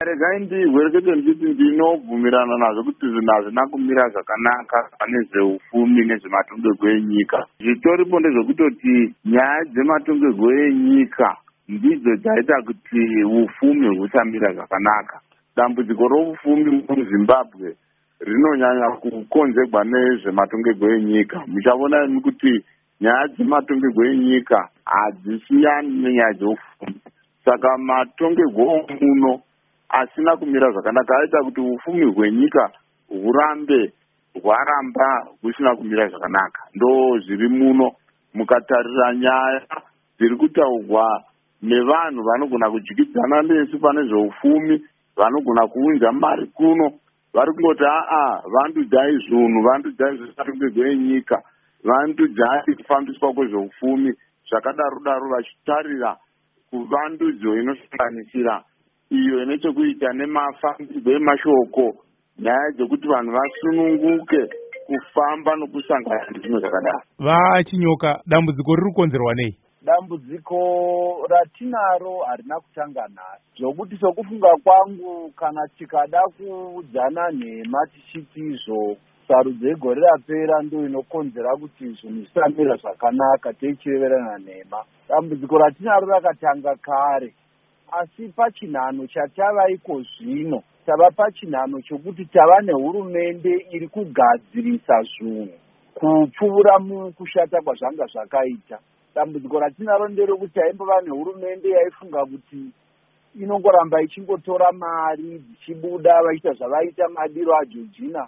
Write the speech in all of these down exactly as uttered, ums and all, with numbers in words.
regai ndigwerekete ndichiti ndinobvumirana nazvo kuti zvinhu hazvina kumira zvakanaka pane zveufumi nezvematongerwo enyika. Zvitoripo ndezvekutoti nyaya dzematongerwo enyika ndidzo dzaita kuti ufumi husamira zvakanaka. Dambudziko roufumi muZimbabwe rinonyanya kukonzerwa nezvematongerwo enyika. Muchaona imi kuti nyaya dzematongerwo enyika hadzisiyani nenyaya dzeufumi. Saka matongerwo muno asina kumira zvakanaka aita kuti ufumi hwenyika hurambe hwaramba husina kumira zvakanaka. Ndo zviri muno mukatarira nyaya dziri kutaurwa nevanhu vanogona kudyidzana nesu pane zveufumi, vanogona kuunza mari kuno, vari kungoti aa vandudzai zvinhu, vandudzai zvematongerwo enyika, vandudzai kufambiswa kwezveufumi, zvakadaro daro vachitarira kuvandudzo inosanganisira iyo ine chekuita nemafambirwo emashoko, nyaya dzekuti vanhu vasununguke kufamba nokusangana nezvimwe zvakadaro. VaChinyoka, dambudziko riri kukonzerwa nei? Dambudziko ratinaro harina kutanga nhasi, zvokuti sokufunga kwangu kana tikada kuudzana nhema tichiti izvo sarudzo yegore rapera ndo inokonzera kuti zvinhu zvisamira zvakanaka teichireverana nhema. Dambudziko ratinaro rakatanga kare, asi pachinhano chatavaiko zvino tava pachinhano chokuti tava nehurumende iri kugadzirisa zvinhu kupfuura mukushata kwazvanga zvakaita. Dambudziko ratinaro nderekuti taimbova nehurumende yaifunga kuti inongoramba ichingotora mari dzichibuda vachiita zvavaita madiro aJoργina,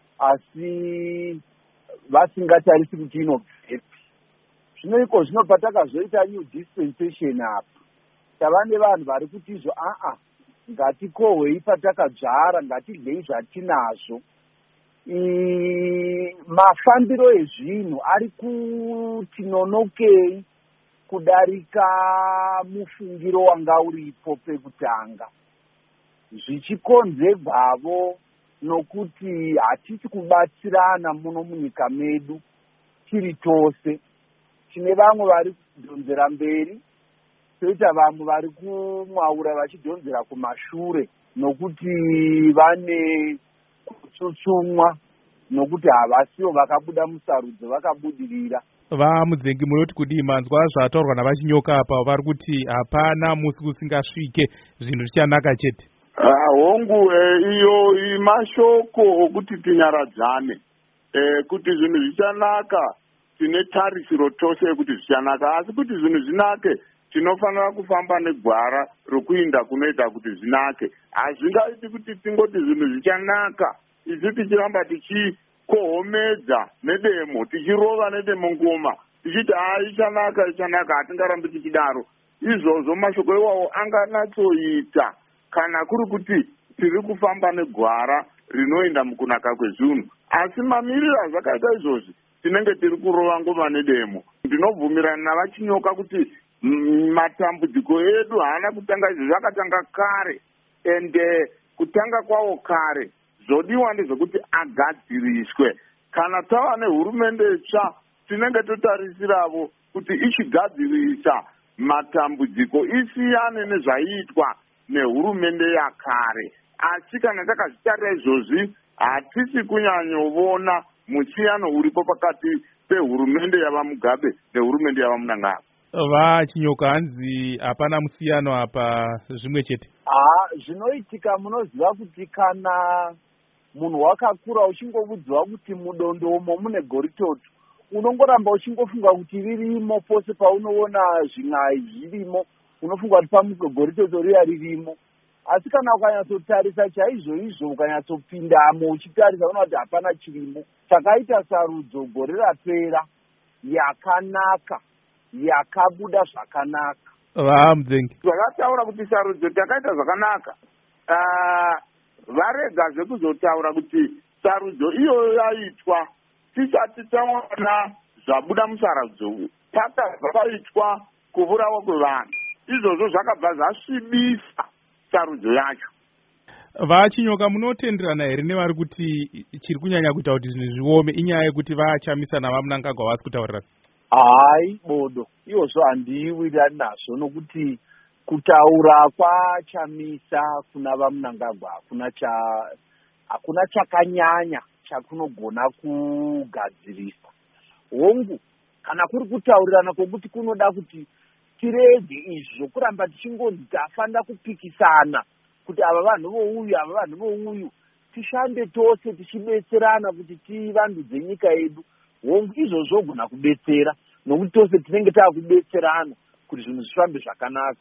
asi vasingatarisi kuti inobvepi. Zvino iko zvino patakazoita new dispensation apa tava nevanhu vari kuti izvo aa ngatikohwei patakadzvara, ngatidyei zvatinazvo. Mafambiro ezvinhu ari kuti nonokei kudarika mufungiro wanga uripo pekutanga, zvichikonzerwavo nokuti hatisi kubatsirana muno munyika medu tiri tose. Tine vamwe vari kudhonzera mberi, toita vamwe vari kumwaura vachidhonzera kumashure nokuti vane kutsutsumwa nokuti havasiwo vakabuda musarudzo vakabudirira. VaMudzengi, munoti kudii? Manzwa zvataurwa navaChinyoka apa, vari kuti hapana musi usingasvike zvinhu zvichanaka chete. Hongu, iyo mashoko okuti tinyaradzane kuti zvinhu zvichanaka, tine tarisiro tose yekuti zvichanaka, asi kuti zvinhu zvinake tinofanira kufamba negwara rokuinda kunoita kuti zvinake. Hazvingaiti kuti tingoti zvinhu zvichanaka isu tichiramba tichikohomedza nedemo, tichirova nedemo ngoma tichiti haa ichanaka ichanaka, hatingarambi tichidaro. Izvozvo mashoko iwawo anganatsoita kana kuri kuti tiri kufamba negwara rinoenda mukunaka kwezvinhu, asi mamiriro azvakaita izvozvi tinenge tiri kurova ngoma nedemo. Ndinobvumirana navaChinyoka kuti matambudziko edu haana kutanga izvo, zvakatanga kare, ende kutanga kwawo kare zvodiwa ndezvekuti agadziriswe. Kana tava nehurumende tsva tinenge totarisiravo kuti ichigadzirisa matambudziko isiyane nezvaiitwa nehurumende yakare. Asi kana takazvitarira izvozvi hatisi kunyanyovona musiyano uripo pakati pehurumende yavaMugabe nehurumende yavaMunangagwa. VaChinyoka, hanzi hapana musiyano apa, zvimwe chete? Haa, zvinoitika munoziva kuti kana munhu wakakura uchingobudziwa kuti mudondomo mune goritoto, unongoramba uchingofunga kuti ririmo pose paunoona zvin'ai zvirimo, unofunga kuti pamwe goritoto riya ririmo. Asi kana ukanyatsotarisa chaizvo izvo, ukanyatsopindamo uchitarisa unoona kuti hapana chirimo. Takaita sarudzo gore rapera yakanaka, yakabuda zvakanaka. VaMudzengi, zvakataura kuti sarudzo takaita zvakanaka, varega zvekuzotaura kuti sarudzo iyoyo yaitwa tisati taona zvabuda musarudzo, pata zvakaitwa kuvurawa kwevanhu. Izvozvo zvakabva zvasvibisa sarudzo yacho. VaChinyoka, munotenderana here nevari kuti chiri kunyanya kuita kuti zvinhu zviome inyaya yekuti vachamisa navaMunangagwa vasi kutaurira? Hai bodo, iwozvo handiwirirani nazvo, nokuti kutaura kwachamisa kuna vaMnangagwa hakuna cha hakuna chakanyanya chakunogona kugadzirisa. Hongu kana kuri kutaurirana kwokuti kunoda kuti tirege izvi zvokuramba tichingonzi tafanira kupikisana kuti ava vanhu vouyu ava vanhu vouyu, tishande tose tichibetserana kuti tivandudze nyika yedu. Hongu izvo zvogona kubetsera nokuti tose tinenge taakubetserana kuti zvinhu zvifambe zvakanaka.